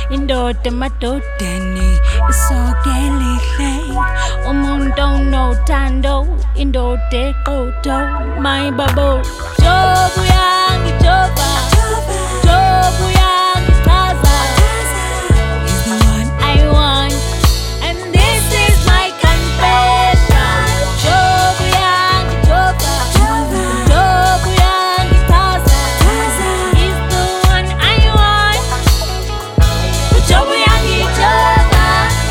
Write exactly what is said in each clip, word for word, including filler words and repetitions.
indoda emadodeni isokelihle umuntu onothando indoda eqotho my babo jobu yangi joba jobu yangi chaza is the one I want and this is my confession jobu yangi joba jobu yangi chaza is the one I want jobu yangi joba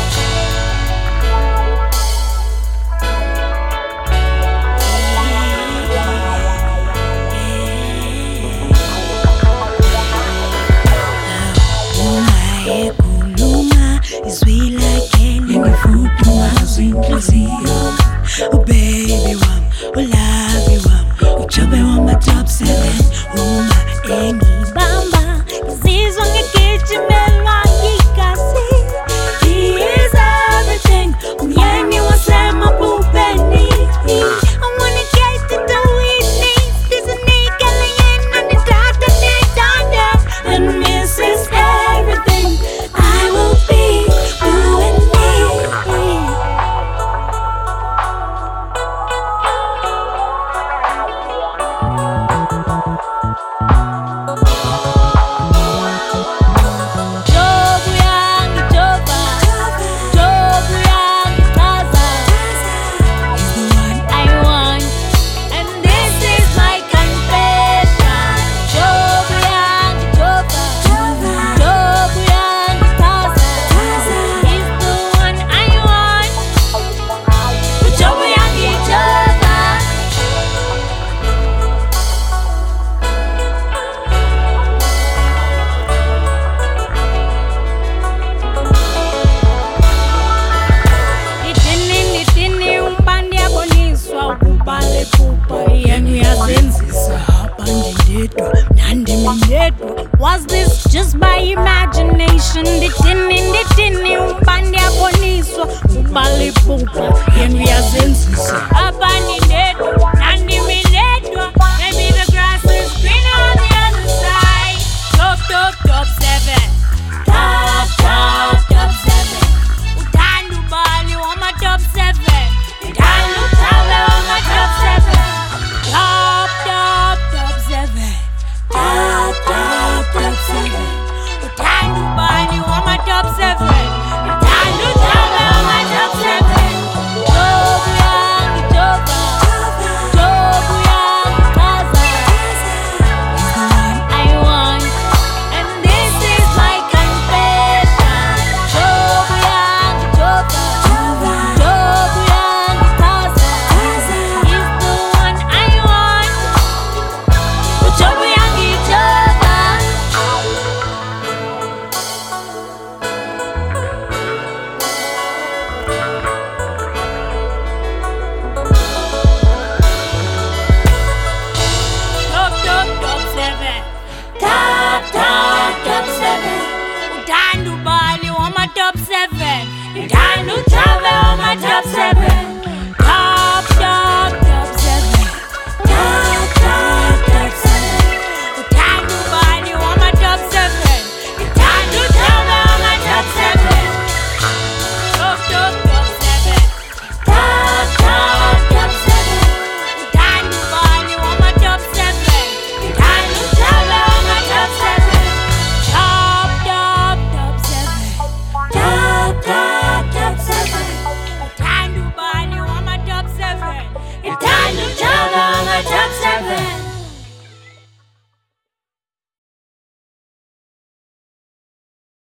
izwi lakhe ningifutuma zinhliziyo ubaby wami ulavi wami ujobe wama top seven uma engibamba ngizizwa ngigijimelwa yigazi he is everything umyeni wasemabubeni I wanna get to the Whitney there's a nigga laying on the dot and the dot and this is everything I will be you and me. Jobu yangi joba, jobu yangi chaza is the one I want, and this is my confession. Jobu yangi joba, jobu yangi chaza is the one I want. Jobu yangi joba. Litini litini umbandi yaboniswa ukubale pupa yenu yazenzisa hapa ndindedwa nandimindedwa. Was this just by imagination? Litini litini umbandi yaboniswa ukubale pupa yenu yazenzisa hapa ndindedwa nandimindedwa. Maybe the grass is greener on the other side. Top top top seven. Top top top seven. Utandu bali wama top seven. Utandu tawe wama top seven. Top top top seven. Top top top seven. Utandu bali wama top seven. Utandu tawe wama top seven. Jobu yangi joba. Jobu yangi chaza is the one I want, and this is my confession. Jobu yangi joba. Jobu yangi chaza is the one I want. Jobu yangi joba. Top top top seven. Top top top seven. Utandu bali wama top seven. Utandu tawe wama top seven.